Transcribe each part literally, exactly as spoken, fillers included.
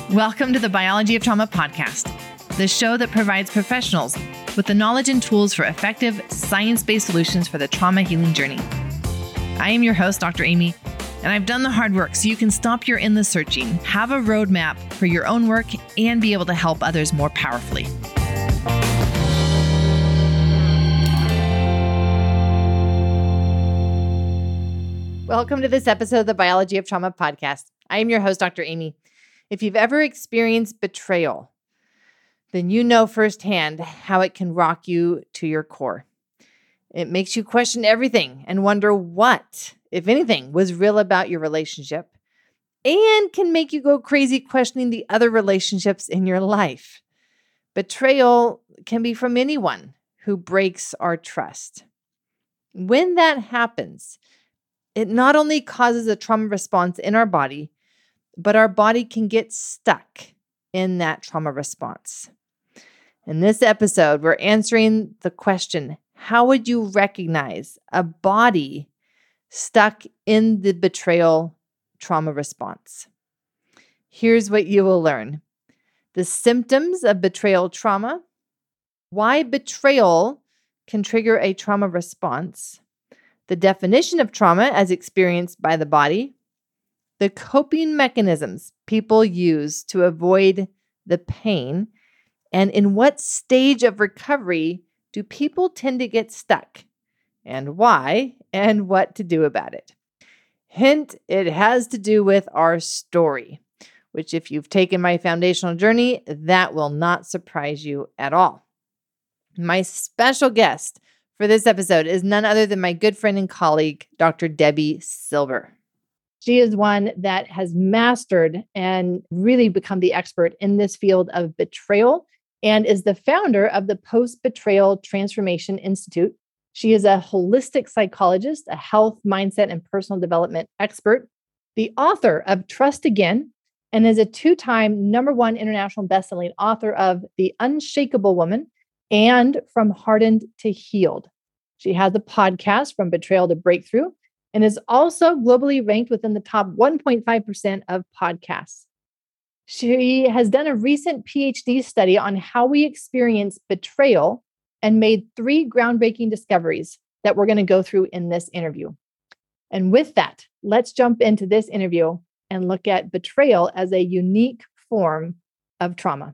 Welcome to the Biology of Trauma podcast, the show that provides professionals with the knowledge and tools for effective, science-based solutions for the trauma healing journey. I am your host, Doctor Amy, and I've done the hard work so you can stop your endless searching, have a roadmap for your own work, and be able to help others more powerfully. Welcome to this episode of the Biology of Trauma podcast. I am your host, Doctor Amy. If you've ever experienced betrayal, then you know firsthand how it can rock you to your core. It makes you question everything and wonder what, if anything, was real about your relationship, and can make you go crazy questioning the other relationships in your life. Betrayal can be from anyone who breaks our trust. When that happens, it not only causes a trauma response in our body, but our body can get stuck in that trauma response. In this episode, we're answering the question, how would you recognize a body stuck in the betrayal trauma response? Here's what you will learn. The symptoms of betrayal trauma, why betrayal can trigger a trauma response, the definition of trauma as experienced by the body, the coping mechanisms people use to avoid the pain, and in what stage of recovery do people tend to get stuck, and why, and what to do about it. Hint, it has to do with our story, which if you've taken my foundational journey, that will not surprise you at all. My special guest for this episode is none other than my good friend and colleague, Doctor Debbie Silver. She is one that has mastered and really become the expert in this field of betrayal and is the founder of the Post-Betrayal Transformation Institute. She is a holistic psychologist, a health, mindset, and personal development expert, the author of Trust Again, and is a two-time number one international bestselling author of The Unshakable Woman and From Hardened to Healed. She has a podcast, From Betrayal to Breakthrough, and is also globally ranked within the top one point five percent of podcasts. She has done a recent P H D study on how we experience betrayal and made three groundbreaking discoveries that we're going to go through in this interview. And with that, let's jump into this interview and look at betrayal as a unique form of trauma.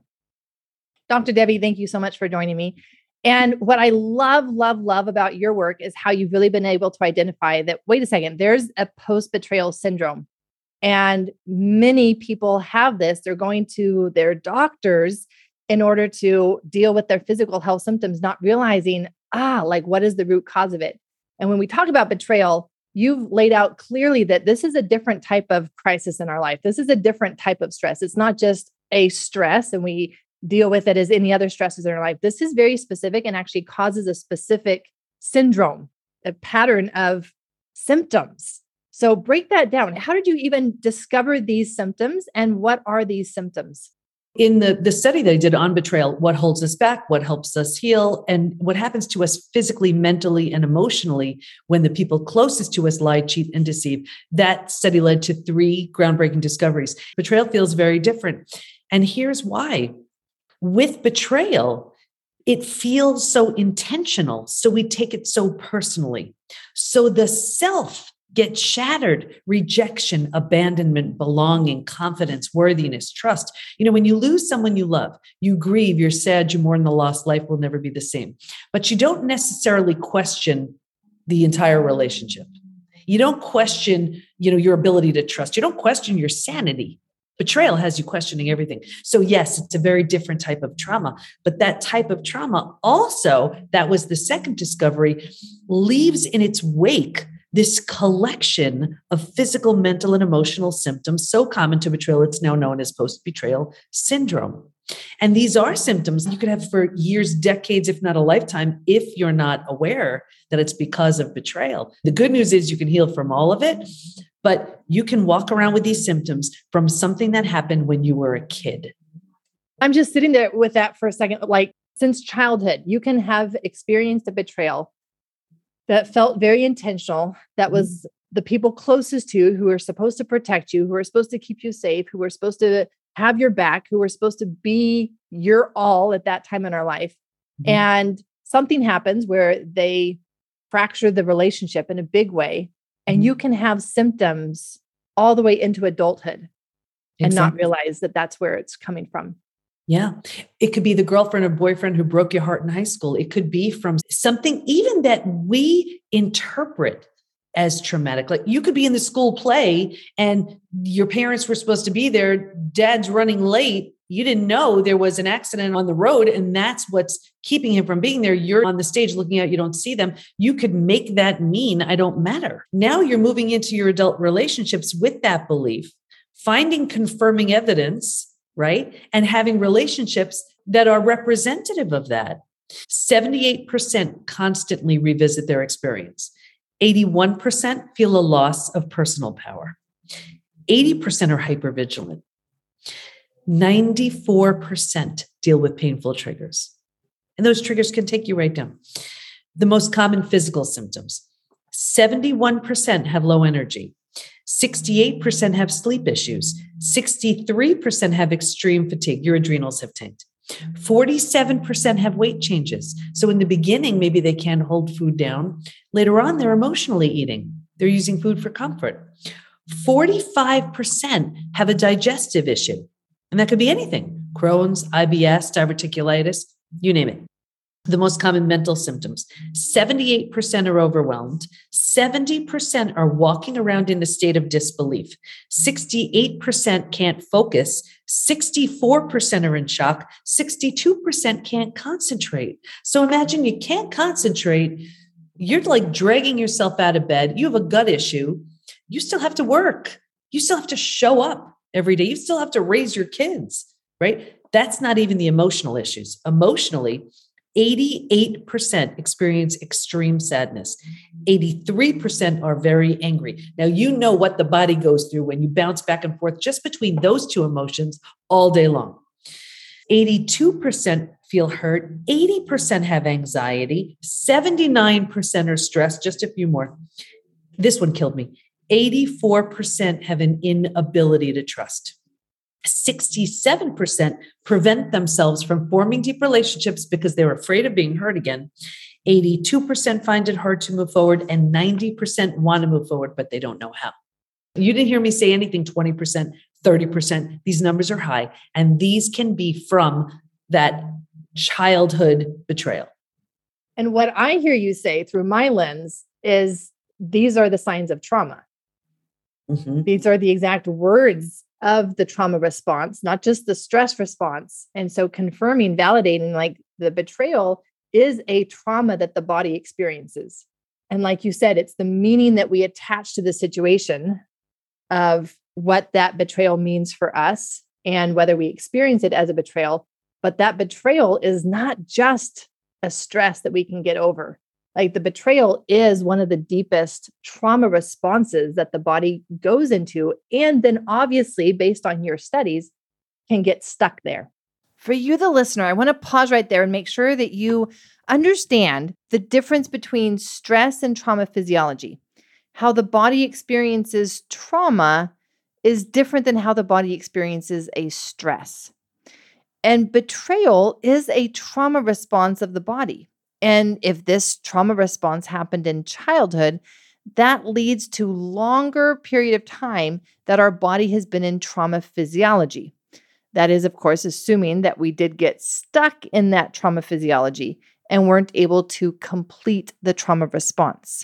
Doctor Debbie, thank you so much for joining me. And what I love, love, love about your work is how you've really been able to identify that, wait a second, there's a post-betrayal syndrome. And many people have this. They're going to their doctors in order to deal with their physical health symptoms, not realizing, ah, like what is the root cause of it? And when we talk about betrayal, you've laid out clearly that this is a different type of crisis in our life. This is a different type of stress. It's not just a stress and we deal with it as any other stresses in our life. This is very specific and actually causes a specific syndrome, a pattern of symptoms. So break that down. How did you even discover these symptoms and what are these symptoms? In the, the study that I did on betrayal, what holds us back, what helps us heal, and what happens to us physically, mentally, and emotionally when the people closest to us lie, cheat, and deceive, that study led to three groundbreaking discoveries. Betrayal feels very different. And here's why. With betrayal, it feels so intentional. So we take it so personally. So the self gets shattered. Rejection, abandonment, belonging, confidence, worthiness, trust. You know, when you lose someone you love, you grieve, you're sad, you mourn the lost, life will never be the same. But you don't necessarily question the entire relationship. You don't question, you know, your ability to trust. You don't question your sanity. Betrayal has you questioning everything. So yes, it's a very different type of trauma, but that type of trauma also, that was the second discovery, leaves in its wake this collection of physical, mental, and emotional symptoms so common to betrayal, it's now known as post-betrayal syndrome. And these are symptoms you could have for years, decades, if not a lifetime, if you're not aware that it's because of betrayal. The good news is you can heal from all of it, but you can walk around with these symptoms from something that happened when you were a kid. I'm just sitting there with that for a second. Like since childhood, you can have experienced a betrayal that felt very intentional, that was the people closest to you who were supposed to protect you, who were supposed to keep you safe, who were supposed to have your back, who were supposed to be your all at that time in our life. Mm-hmm. And something happens where they fracture the relationship in a big way. And mm-hmm. you can have symptoms all the way into adulthood exactly. and not realize that that's where it's coming from. Yeah. It could be the girlfriend or boyfriend who broke your heart in high school. It could be from something even that we interpret as traumatic. Like you could be in the school play and your parents were supposed to be there. Dad's running late. You didn't know there was an accident on the road and that's what's keeping him from being there. You're on the stage looking out, you don't see them. You could make that mean I don't matter. Now you're moving into your adult relationships with that belief, finding confirming evidence, right? And having relationships that are representative of that. seventy-eight percent constantly revisit their experience. eighty-one percent feel a loss of personal power. eighty percent are hypervigilant. ninety-four percent deal with painful triggers. And those triggers can take you right down. The most common physical symptoms. seventy-one percent have low energy. sixty-eight percent have sleep issues. sixty-three percent have extreme fatigue. Your adrenals have tanked. forty-seven percent have weight changes. So in the beginning, maybe they can't hold food down. Later on, they're emotionally eating. They're using food for comfort. forty-five percent have a digestive issue. And that could be anything. Crohn's, I B S, diverticulitis, you name it. The most common mental symptoms. seventy-eight percent are overwhelmed. seventy percent are walking around in a state of disbelief. sixty-eight percent can't focus. sixty-four percent are in shock. sixty-two percent can't concentrate. So imagine you can't concentrate. You're like dragging yourself out of bed. You have a gut issue. You still have to work. You still have to show up every day. You still have to raise your kids, right? That's not even the emotional issues. Emotionally, eighty-eight percent experience extreme sadness. eighty-three percent are very angry. Now, you know what the body goes through when you bounce back and forth just between those two emotions all day long. eighty-two percent feel hurt. eighty percent have anxiety. seventy-nine percent are stressed. Just a few more. This one killed me. eighty-four percent have an inability to trust. sixty-seven percent prevent themselves from forming deep relationships because they're afraid of being hurt again. eighty-two percent find it hard to move forward, and ninety percent want to move forward, but they don't know how. You didn't hear me say anything twenty percent, thirty percent. These numbers are high, and these can be from that childhood betrayal. And what I hear you say through my lens is these are the signs of trauma. Mm-hmm. These are the exact words of the trauma response, not just the stress response. And so confirming, validating, like the betrayal is a trauma that the body experiences. And like you said, it's the meaning that we attach to the situation of what that betrayal means for us and whether we experience it as a betrayal. But that betrayal is not just a stress that we can get over. Like the betrayal is one of the deepest trauma responses that the body goes into. And then obviously, based on your studies, can get stuck there. For you, the listener, I want to pause right there and make sure that you understand the difference between stress and trauma physiology. How the body experiences trauma is different than how the body experiences a stress. And betrayal is a trauma response of the body. And if this trauma response happened in childhood, that leads to longer period of time that our body has been in trauma physiology. That is, of course, assuming that we did get stuck in that trauma physiology and weren't able to complete the trauma response.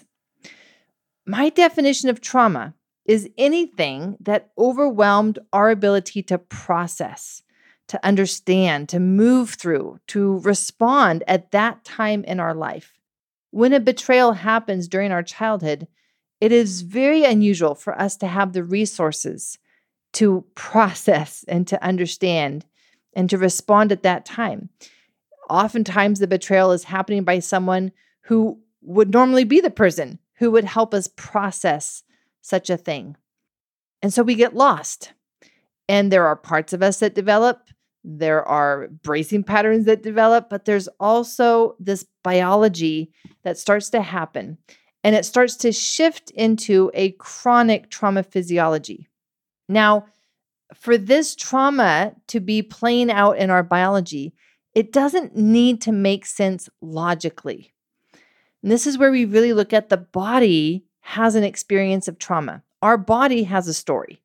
My definition of trauma is anything that overwhelmed our ability to process, to understand, to move through, to respond at that time in our life. When a betrayal happens during our childhood, it is very unusual for us to have the resources to process and to understand and to respond at that time. Oftentimes, the betrayal is happening by someone who would normally be the person who would help us process such a thing. And so we get lost. And there are parts of us that develop. There are bracing patterns that develop, but there's also this biology that starts to happen. And it starts to shift into a chronic trauma physiology. Now, for this trauma to be playing out in our biology, it doesn't need to make sense logically. And this is where we really look at the body has an experience of trauma. Our body has a story.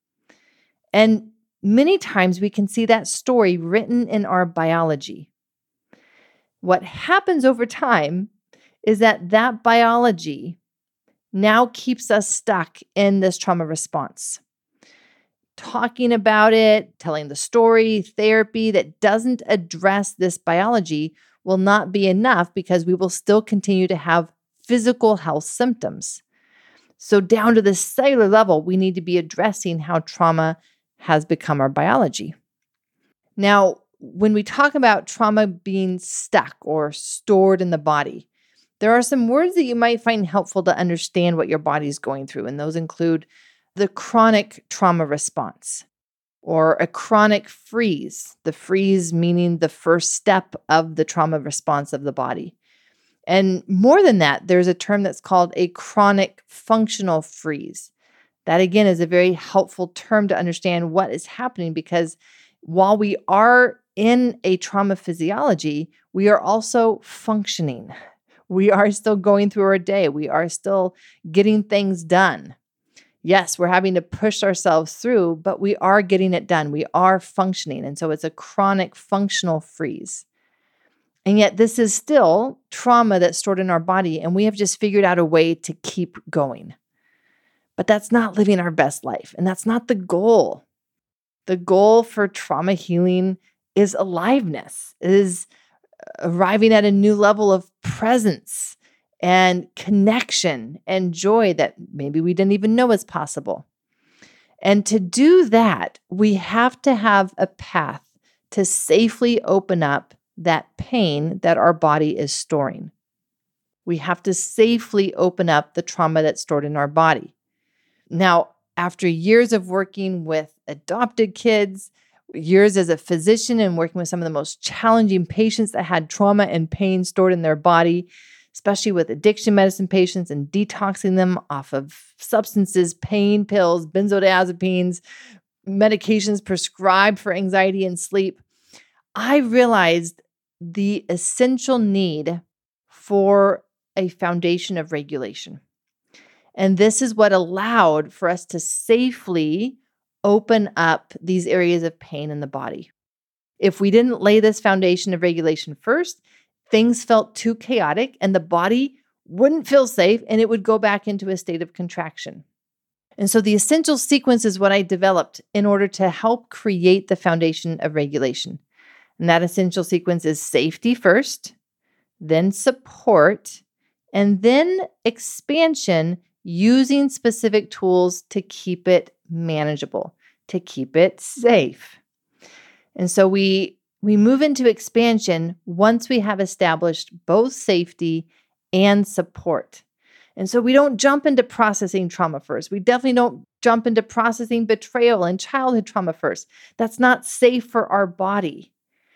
And many times we can see that story written in our biology. What happens over time is that that biology now keeps us stuck in this trauma response. Talking about it, telling the story, therapy that doesn't address this biology will not be enough because we will still continue to have physical health symptoms. So down to the cellular level, we need to be addressing how trauma has become our biology. Now, when we talk about trauma being stuck or stored in the body, there are some words that you might find helpful to understand what your body is going through, and those include the chronic trauma response or a chronic freeze, the freeze meaning the first step of the trauma response of the body. And more than that, there's a term that's called a chronic functional freeze. That, again, is a very helpful term to understand what is happening because while we are in a trauma physiology, we are also functioning. We are still going through our day. We are still getting things done. Yes, we're having to push ourselves through, but we are getting it done. We are functioning. And so it's a chronic functional freeze. And yet this is still trauma that's stored in our body, and we have just figured out a way to keep going. But that's not living our best life, and that's not the goal. The goal for trauma healing is aliveness, is arriving at a new level of presence and connection and joy that maybe we didn't even know was possible. And to do that, we have to have a path to safely open up that pain that our body is storing. We have to safely open up the trauma that's stored in our body. Now, after years of working with adopted kids, years as a physician and working with some of the most challenging patients that had trauma and pain stored in their body, especially with addiction medicine patients and detoxing them off of substances, pain pills, benzodiazepines, medications prescribed for anxiety and sleep, I realized the essential need for a foundation of regulation. And this is what allowed for us to safely open up these areas of pain in the body. If we didn't lay this foundation of regulation first, things felt too chaotic and the body wouldn't feel safe and it would go back into a state of contraction. And so the essential sequence is what I developed in order to help create the foundation of regulation. And that essential sequence is safety first, then support, and then expansion using specific tools to keep it manageable, to keep it safe. And so we we move into expansion once we have established both safety and support. And so we don't jump into processing trauma first. We definitely don't jump into processing betrayal and childhood trauma first. That's not safe for our body.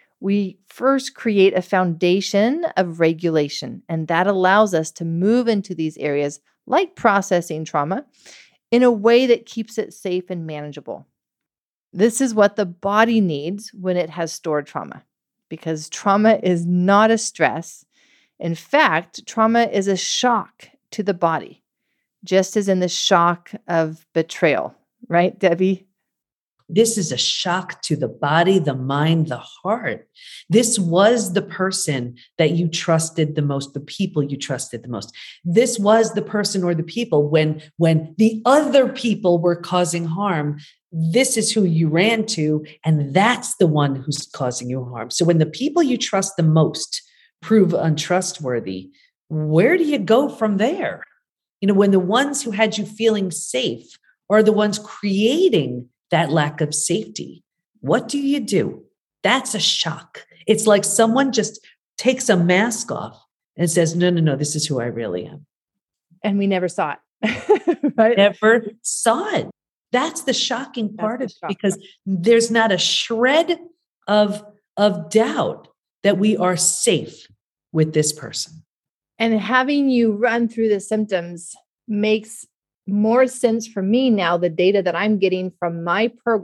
We first create a foundation of regulation, and that allows us to move into these areas like processing trauma in a way that keeps it safe and manageable. This is what the body needs when it has stored trauma, because trauma is not a stress. In fact, trauma is a shock to the body, just as in the shock of betrayal, right, Debbie? This is a shock to the body, the mind, the heart. This was the person that you trusted the most, the people you trusted the most. This was the person or the people when, when the other people were causing harm. This is who you ran to, and that's the one who's causing you harm. So when the people you trust the most prove untrustworthy, where do you go from there? You know, when the ones who had you feeling safe are the ones creating that lack of safety, what do you do? That's a shock. It's like someone just takes a mask off and says, no, no, no, this is who I really am. And we never saw it, right? Never saw it. That's the shocking part That's the of it, because there's not a shred of, of doubt that we are safe with this person. And having you run through the symptoms makes more sense for me now, the data that I'm getting from my program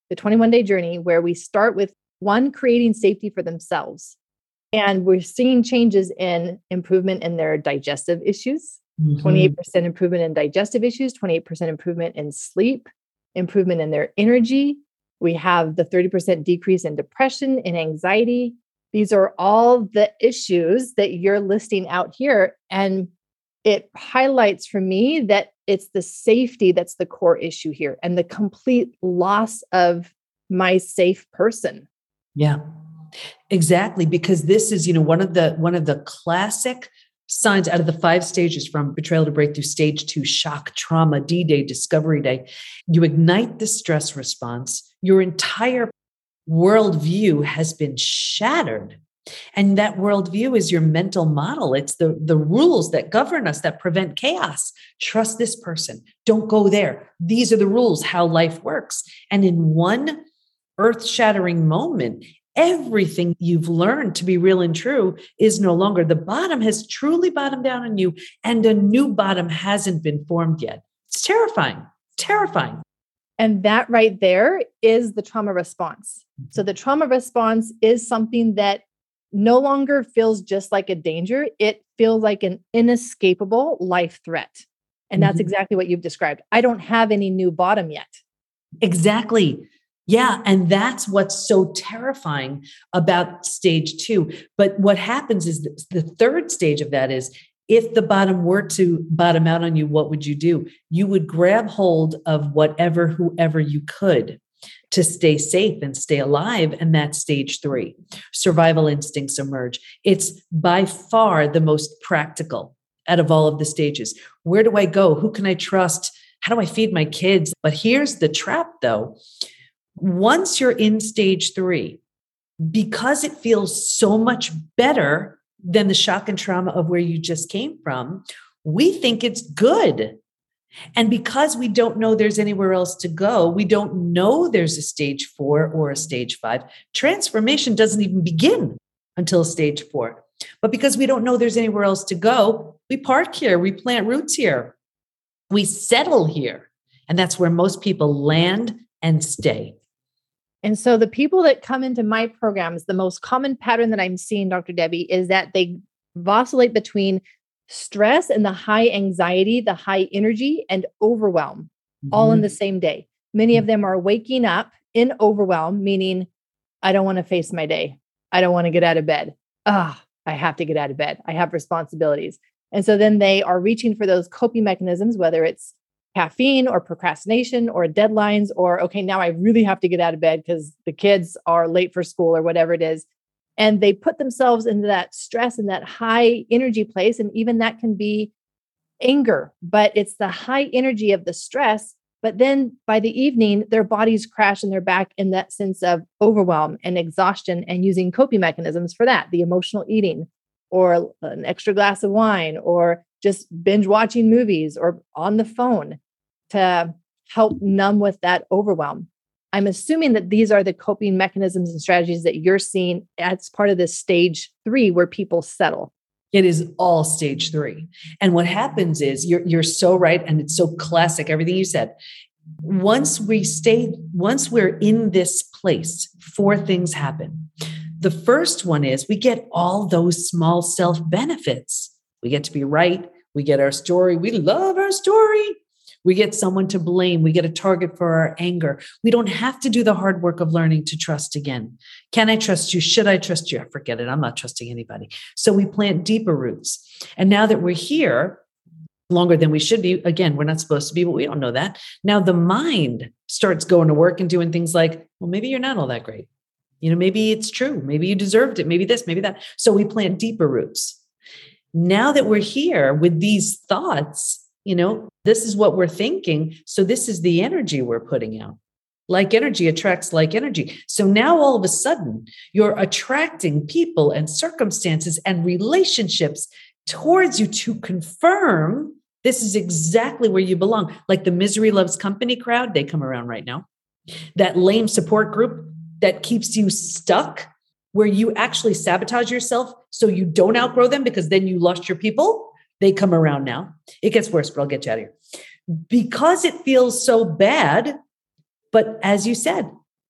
the twenty-one day journey, where we start with one, creating safety for themselves. And we're seeing changes in improvement in their digestive issues, mm-hmm. twenty-eight percent improvement in digestive issues, twenty-eight percent improvement in sleep, improvement in their energy. We have the thirty percent decrease in depression and anxiety. These are all the issues that you're listing out here. And it highlights for me that it's the safety that's the core issue here, and the complete loss of my safe person. Yeah, exactly. Because this is, you know, one of the, one of the classic signs out of the five stages, from betrayal to breakthrough, stage two, shock, trauma, D-Day, discovery day. You ignite the stress response. Your entire worldview has been shattered. And that worldview is your mental model. It's the, the rules that govern us, that prevent chaos. Trust this person. Don't go there. These are the rules, how life works. And in one earth-shattering moment, everything you've learned to be real and true is no longer. The bottom has truly bottomed down on you, and a new bottom hasn't been formed yet. It's terrifying, terrifying. And that right there is the trauma response. So the trauma response is something that no longer feels just like a danger. It feels like an inescapable life threat. And that's mm-hmm. exactly what you've described. I don't have any new bottom yet. Exactly. Yeah. And that's what's so terrifying about stage two. But what happens is the third stage of that is, if the bottom were to bottom out on you, what would you do? You would grab hold of whatever, whoever you could to stay safe and stay alive. And that's stage three. Survival instincts emerge. It's by far the most practical out of all of the stages. Where do I go? Who can I trust? How do I feed my kids? But here's the trap, though. Once you're in stage three, because it feels so much better than the shock and trauma of where you just came from, we think it's good. And because we don't know there's anywhere else to go, we don't know there's a stage four or a stage five. Transformation doesn't even begin until stage four. But because we don't know there's anywhere else to go, we park here, we plant roots here, we settle here. And that's where most people land and stay. And so the people that come into my programs, the most common pattern that I'm seeing, Doctor Debbie, is that they vacillate between stress and the high anxiety, the high energy, and overwhelm, mm-hmm. all in the same day. Many of them are waking up in overwhelm, meaning, I don't want to face my day. I don't want to get out of bed. Ah, I have to get out of bed. I have responsibilities. And so then they are reaching for those coping mechanisms, whether it's caffeine or procrastination or deadlines, or, okay, now I really have to get out of bed because the kids are late for school or whatever it is. And they put themselves into that stress and that high energy place. And even that can be anger, but it's the high energy of the stress. But then by the evening, their bodies crash and they're back in that sense of overwhelm and exhaustion, and using coping mechanisms for that, the emotional eating or an extra glass of wine or just binge watching movies or on the phone to help numb with that overwhelm. I'm assuming that these are the coping mechanisms and strategies that you're seeing as part of this stage three where people settle. It is all stage three. And what happens is, you're, you're so right. And it's so classic, everything you said. Once we stay, once we're in this place, four things happen. The first one is we get all those small self benefits. We get to be right. We get our story. We love our story. We get someone to blame. We get a target for our anger. We don't have to do the hard work of learning to trust again. Can I trust you? Should I trust you? Forget it. I'm not trusting anybody. So we plant deeper roots. And now that we're here longer than we should be, again, we're not supposed to be, but we don't know that. Now the mind starts going to work and doing things like, well, maybe you're not all that great. You know, maybe it's true. Maybe you deserved it. Maybe this, maybe that. So we plant deeper roots. Now that we're here with these thoughts, you know, this is what we're thinking. So this is the energy we're putting out. Like energy attracts like energy. So now all of a sudden you're attracting people and circumstances and relationships towards you to confirm this is exactly where you belong. Like the misery loves company crowd, they come around right now. That lame support group that keeps you stuck, where you actually sabotage yourself so you don't outgrow them because then you lost your people, they come around now. It gets worse, but I'll get you out of here. Because it feels so bad, but as you said,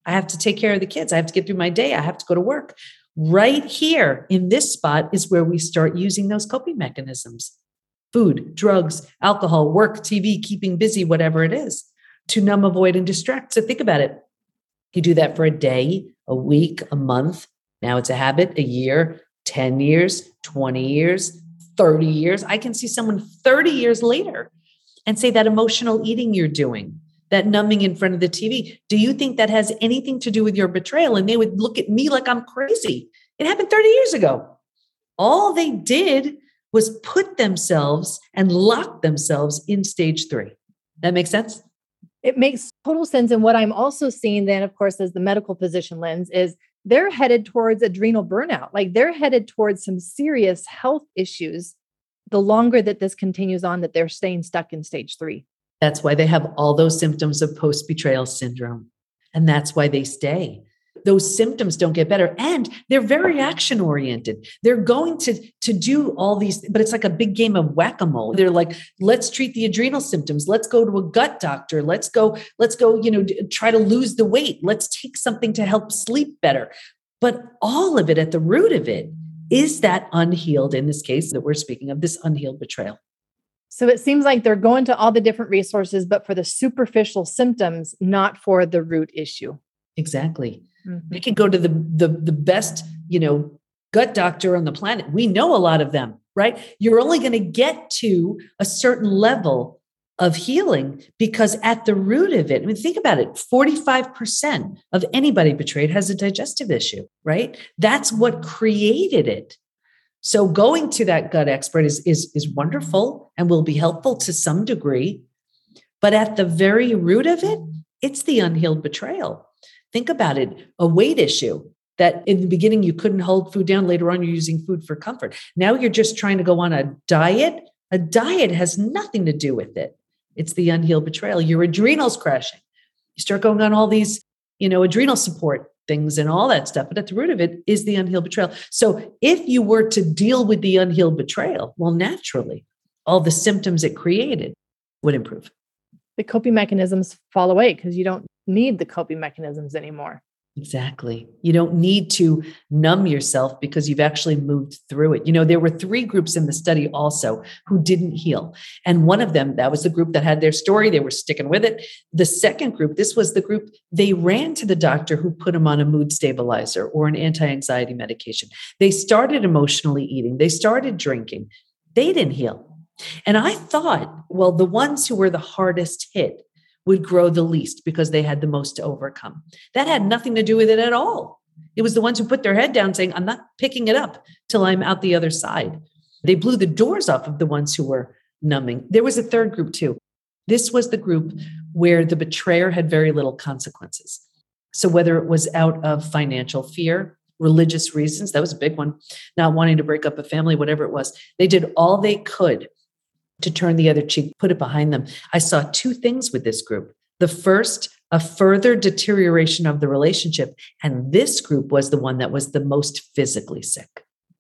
I have to take care of the kids. I have to get through my day. I have to go to work. Right here in this spot is where we start using those coping mechanisms. Food, drugs, alcohol, work, T V, keeping busy, whatever it is, to numb, avoid, and distract. So think about it. You do that for a day, a week, a month. Now it's a habit, a year, ten years, twenty years, thirty years. I can see someone thirty years later and say that emotional eating you're doing, that numbing in front of the T V, do you think that has anything to do with your betrayal? And they would look at me like I'm crazy. It happened thirty years ago. All they did was put themselves and lock themselves in stage three. That makes sense? It makes total sense. And what I'm also seeing then, of course, as the medical physician lens, is they're headed towards adrenal burnout. Like they're headed towards some serious health issues the longer that this continues on, that they're staying stuck in stage three. That's why they have all those symptoms of post-betrayal syndrome. And that's why they stay. Those symptoms don't get better. And they're very action oriented. They're going to, to do all these, but it's like a big game of whack-a-mole. They're like, let's treat the adrenal symptoms. Let's go to a gut doctor. Let's go, let's go, you know, try to lose the weight. Let's take something to help sleep better. But all of it, at the root of it, is that unhealed, in this case that we're speaking of, this unhealed betrayal. So it seems like they're going to all the different resources, but for the superficial symptoms, not for the root issue. Exactly. Mm-hmm. They can go to the, the, the best, you know, gut doctor on the planet. We know a lot of them, right? You're only going to get to a certain level of healing because at the root of it, I mean, think about it, forty-five percent of anybody betrayed has a digestive issue, right? That's what created it. So going to that gut expert is, is, is wonderful and will be helpful to some degree. But at the very root of it, it's the unhealed betrayal. Think about it, a weight issue that in the beginning you couldn't hold food down. Later on, you're using food for comfort. Now you're just trying to go on a diet. A diet has nothing to do with it. It's the unhealed betrayal. Your adrenals crashing. You start going on all these, you know, adrenal support things and all that stuff. But at the root of it is the unhealed betrayal. So if you were to deal with the unhealed betrayal, well, naturally, all the symptoms it created would improve. The coping mechanisms fall away because you don't need the coping mechanisms anymore. Exactly. You don't need to numb yourself because you've actually moved through it. You know, there were three groups in the study also who didn't heal. And one of them, that was the group that had their story. They were sticking with it. The second group, this was the group, they ran to the doctor who put them on a mood stabilizer or an anti-anxiety medication. They started emotionally eating. They started drinking. They didn't heal. And I thought, well, the ones who were the hardest hit would grow the least because they had the most to overcome. That had nothing to do with it at all. It was the ones who put their head down saying, I'm not picking it up till I'm out the other side. They blew the doors off of the ones who were numbing. There was a third group too. This was the group where the betrayer had very little consequences. So whether it was out of financial fear, religious reasons, that was a big one, not wanting to break up a family, whatever it was, they did all they could to turn the other cheek, put it behind them. I saw two things with this group. The first, a further deterioration of the relationship. And this group was the one that was the most physically sick.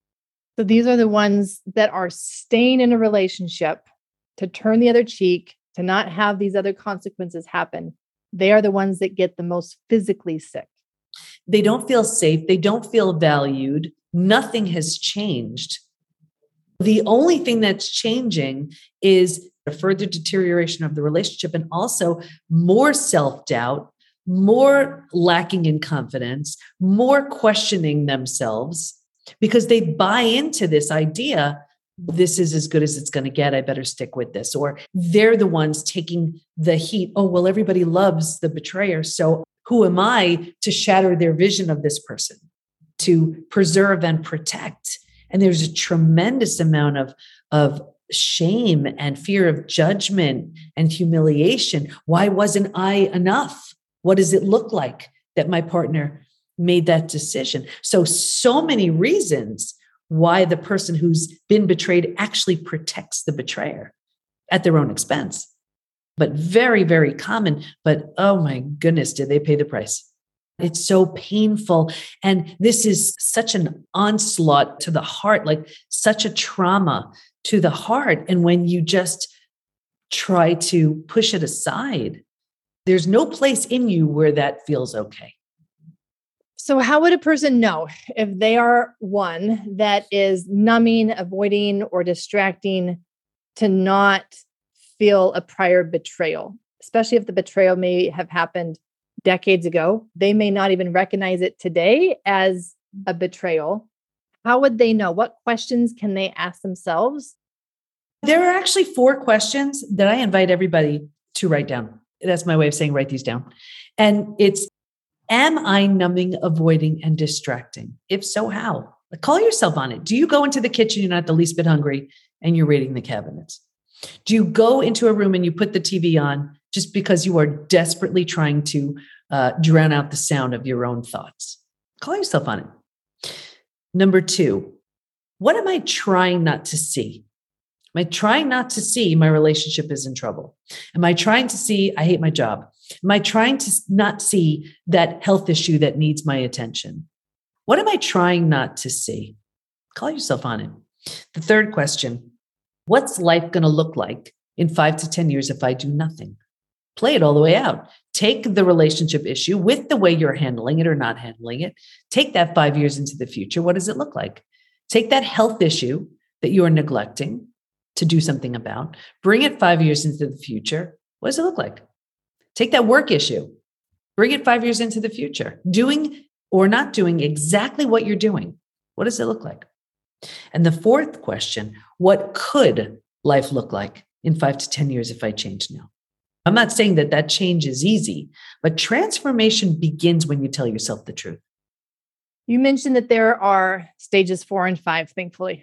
So these are the ones that are staying in a relationship to turn the other cheek, to not have these other consequences happen. They are the ones that get the most physically sick. They don't feel safe. They don't feel valued. Nothing has changed. The only thing that's changing is a further deterioration of the relationship and also more self-doubt, more lacking in confidence, more questioning themselves because they buy into this idea, this is as good as it's going to get, I better stick with this. Or they're the ones taking the heat. Oh, well, everybody loves the betrayer. So who am I to shatter their vision of this person, to preserve and protect? And there's a tremendous amount of, of shame and fear of judgment and humiliation. Why wasn't I enough? What does it look like that my partner made that decision? So, so many reasons why the person who's been betrayed actually protects the betrayer at their own expense. But very, very common. But oh my goodness, did they pay the price? It's so painful. And this is such an onslaught to the heart, like such a trauma to the heart. And when you just try to push it aside, there's no place in you where that feels okay. So, how would a person know if they are one that is numbing, avoiding, or distracting to not feel a prior betrayal, especially if the betrayal may have happened decades ago? They may not even recognize it today as a betrayal. How would they know? What questions can they ask themselves? There are actually four questions that I invite everybody to write down. That's my way of saying write these down. And it's, am I numbing, avoiding, and distracting? If so, how? Like, call yourself on it. Do you go into the kitchen, you're not the least bit hungry, and you're raiding the cabinets? Do you go into a room and you put the T V on just because you are desperately trying to uh, drown out the sound of your own thoughts? Call yourself on it. Number two, what am I trying not to see? Am I trying not to see my relationship is in trouble? Am I trying to see I hate my job? Am I trying to not see that health issue that needs my attention? What am I trying not to see? Call yourself on it. The third question, what's life going to look like in five to ten years if I do nothing? Play it all the way out. Take the relationship issue with the way you're handling it or not handling it. Take that five years into the future. What does it look like? Take that health issue that you are neglecting to do something about. Bring it five years into the future. What does it look like? Take that work issue. Bring it five years into the future. Doing or not doing exactly what you're doing. What does it look like? And the fourth question, what could life look like in five to ten years if I change now? I'm not saying that that change is easy, but transformation begins when you tell yourself the truth. You mentioned that there are stages four and five, thankfully.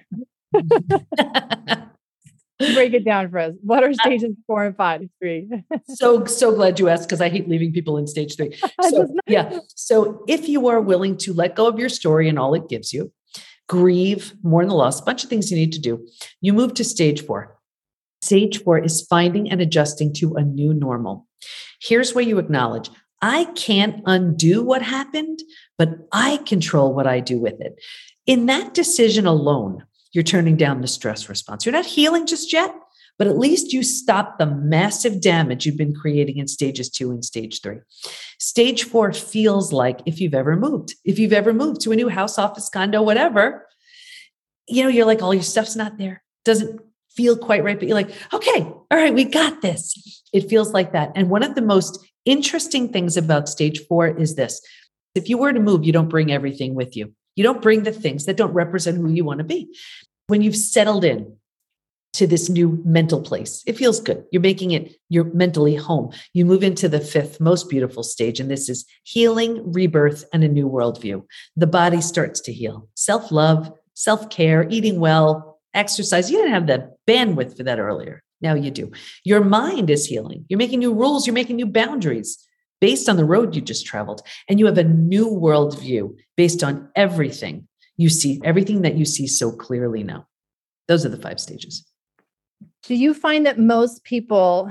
Break it down for us. What are stages four and five? Three. so, so glad you asked because I hate leaving people in stage three. So, yeah. So if you are willing to let go of your story and all it gives you, grieve, mourn the loss, a bunch of things you need to do, you move to stage four. Stage four is finding and adjusting to a new normal. Here's where you acknowledge, I can't undo what happened, but I control what I do with it. In that decision alone, you're turning down the stress response. You're not healing just yet, but at least you stop the massive damage you've been creating in stages two and stage three. Stage four feels like if you've ever moved, if you've ever moved to a new house, office, condo, whatever, you know, you're like, all your stuff's not there. Doesn't feel quite right, but you're like, okay, all right, we got this. It feels like that. And one of the most interesting things about stage four is this. If you were to move, you don't bring everything with you. You don't bring the things that don't represent who you want to be. When you've settled in to this new mental place, it feels good. You're making it your mentally home. You move into the fifth most beautiful stage, and this is healing, rebirth, and a new worldview. The body starts to heal. Self-love, self-care, eating well, exercise. You didn't have the bandwidth for that earlier. Now you do. Your mind is healing. You're making new rules. You're making new boundaries based on the road you just traveled. And you have a new worldview based on everything you see, everything that you see so clearly now. Those are the five stages. Do you find that most people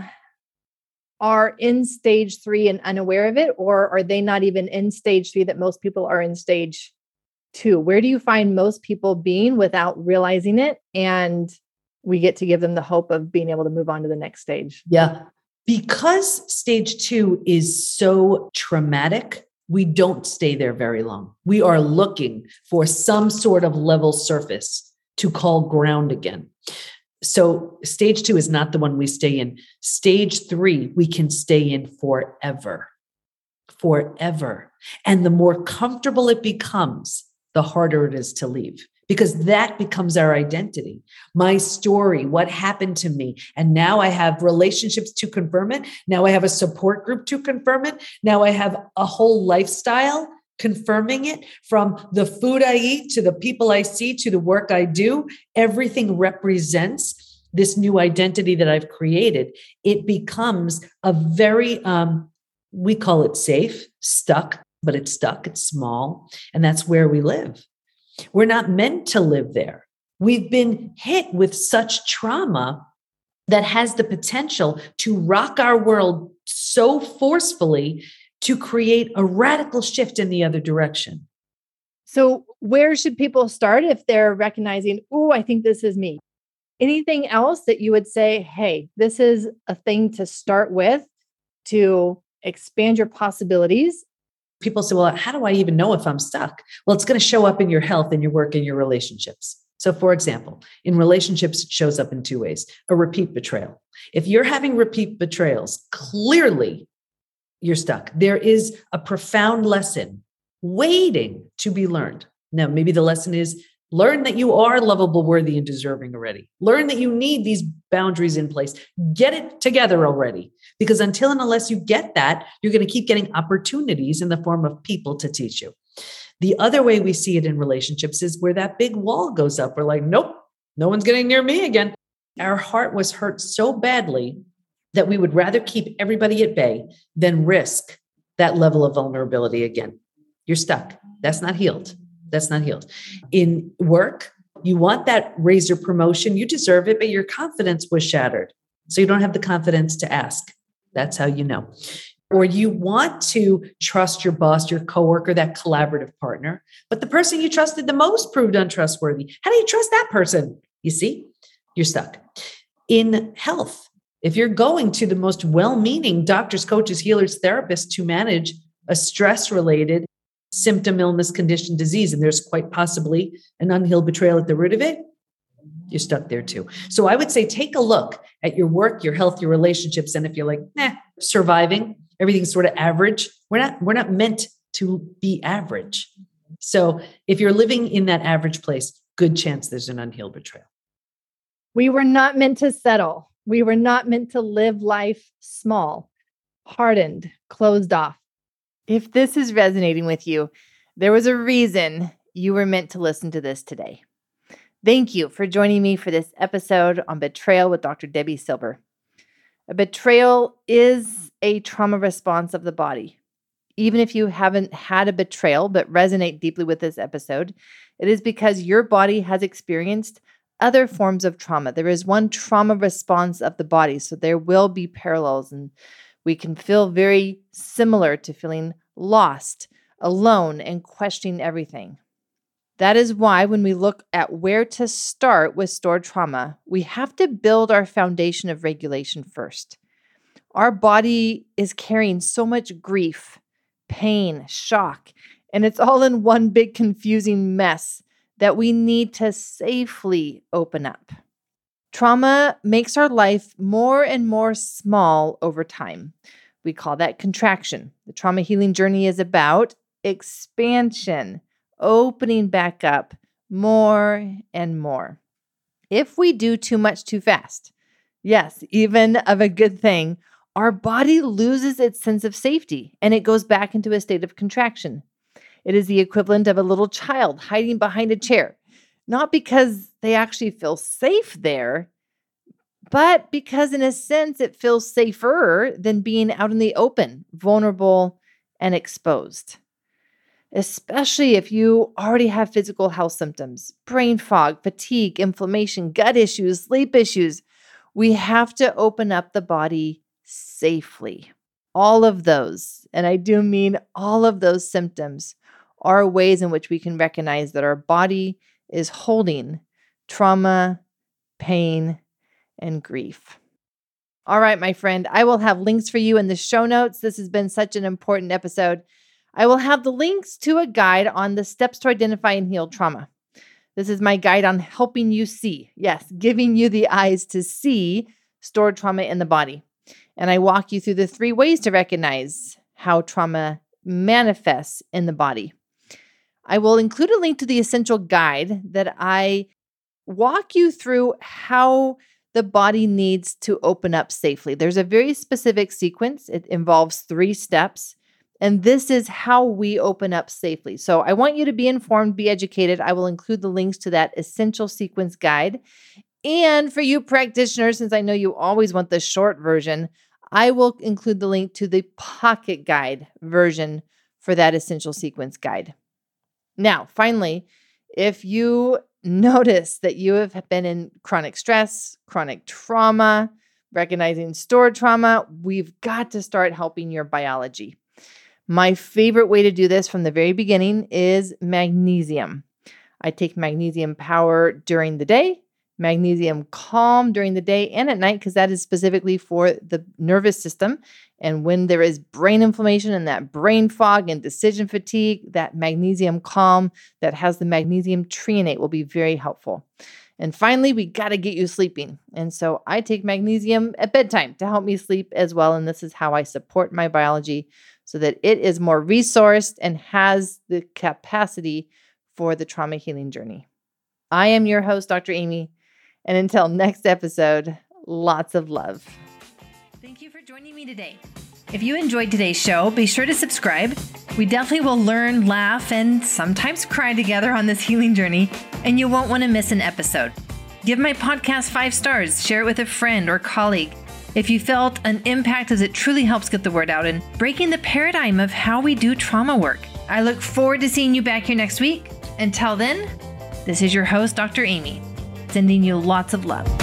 are in stage three and unaware of it, or are they not even in stage three that most people are in stage two? Where do you find most people being without realizing it? And we get to give them the hope of being able to move on to the next stage. Yeah. Because stage two is so traumatic, we don't stay there very long. We are looking for some sort of level surface to call ground again. So stage two is not the one we stay in. Stage three, we can stay in forever, forever. And the more comfortable it becomes, the harder it is to leave, because that becomes our identity. My story, what happened to me. And now I have relationships to confirm it. Now I have a support group to confirm it. Now I have a whole lifestyle confirming it, from the food I eat to the people I see to the work I do. Everything represents this new identity that I've created. It becomes a very, um, we call it safe, stuck, but it's stuck, it's small, and that's where we live. We're not meant to live there. We've been hit with such trauma that has the potential to rock our world so forcefully to create a radical shift in the other direction. So where should people start if they're recognizing, oh, I think this is me? Anything else that you would say, hey, this is a thing to start with to expand your possibilities? People say, well, how do I even know if I'm stuck? Well, it's going to show up in your health and your work and your relationships. So for example, in relationships, it shows up in two ways. A repeat betrayal. If you're having repeat betrayals, clearly you're stuck. There is a profound lesson waiting to be learned. Now, maybe the lesson is learn that you are lovable, worthy, and deserving already. Learn that you need these boundaries in place. Get it together already. Because until and unless you get that, you're going to keep getting opportunities in the form of people to teach you. The other way we see it in relationships is where that big wall goes up. We're like, nope, no one's getting near me again. Our heart was hurt so badly that we would rather keep everybody at bay than risk that level of vulnerability again. You're stuck. That's not healed. That's not healed. In work, you want that raise or promotion. You deserve it, but your confidence was shattered. So you don't have the confidence to ask. That's how you know. Or you want to trust your boss, your coworker, that collaborative partner, but the person you trusted the most proved untrustworthy. How do you trust that person? You see, you're stuck. In health, if you're going to the most well-meaning doctors, coaches, healers, therapists to manage a stress-related symptom, illness, condition, disease, and there's quite possibly an unhealed betrayal at the root of it, you're stuck there too. So I would say take a look at your work, your health, your relationships, and if you're like, nah, surviving, everything's sort of average, we're not, we're not meant to be average. So if you're living in that average place, good chance there's an unhealed betrayal. We were not meant to settle. We were not meant to live life small, hardened, closed off. If this is resonating with you, there was a reason you were meant to listen to this today. Thank you for joining me for this episode on Betrayal with Doctor Debbie Silber. A betrayal is a trauma response of the body. Even if you haven't had a betrayal but resonate deeply with this episode, it is because your body has experienced other forms of trauma. There is one trauma response of the body, so there will be parallels, and we can feel very similar to feeling lost, alone, and questioning everything. That is why when we look at where to start with stored trauma, we have to build our foundation of regulation first. Our body is carrying so much grief, pain, shock, and it's all in one big confusing mess that we need to safely open up. Trauma makes our life more and more small over time. We call that contraction. The trauma healing journey is about expansion, opening back up more and more. If we do too much too fast, yes, even of a good thing, our body loses its sense of safety and it goes back into a state of contraction. It is the equivalent of a little child hiding behind a chair, not because they actually feel safe there, but because in a sense it feels safer than being out in the open, vulnerable and exposed. Especially if you already have physical health symptoms, brain fog, fatigue, inflammation, gut issues, sleep issues. We have to open up the body safely. All of those, and I do mean all of those symptoms, are ways in which we can recognize that our body is holding trauma, pain, and grief. All right, my friend, I will have links for you in the show notes. This has been such an important episode. I will have the links to a guide on the steps to identify and heal trauma. This is my guide on helping you see, yes, giving you the eyes to see stored trauma in the body. And I walk you through the three ways to recognize how trauma manifests in the body. I will include a link to the essential guide that I walk you through how the body needs to open up safely. There's a very specific sequence. It involves three steps. And this is how we open up safely. So I want you to be informed, be educated. I will include the links to that essential sequence guide. And for you practitioners, since I know you always want the short version, I will include the link to the pocket guide version for that essential sequence guide. Now, finally, if you notice that you have been in chronic stress, chronic trauma, recognizing stored trauma, we've got to start helping your biology. My favorite way to do this from the very beginning is magnesium. I take magnesium power during the day, magnesium calm during the day and at night, because that is specifically for the nervous system And when there is brain inflammation and that brain fog and decision fatigue, that magnesium calm that has the magnesium trionate will be very helpful. And finally, we got to get you sleeping. And so I take magnesium at bedtime to help me sleep as well. And this is how I support my biology so that it is more resourced and has the capacity for the trauma healing journey. I am your host, Doctor Amy. And until next episode, lots of love. Thank you for joining me today. If you enjoyed today's show, be sure to subscribe. We definitely will learn, laugh, and sometimes cry together on this healing journey, and you won't want to miss an episode. Give my podcast five stars, share it with a friend or colleague. If you felt an impact, as it truly helps get the word out and breaking the paradigm of how we do trauma work. I look forward to seeing you back here next week. Until then, this is your host, Doctor Amy, sending you lots of love.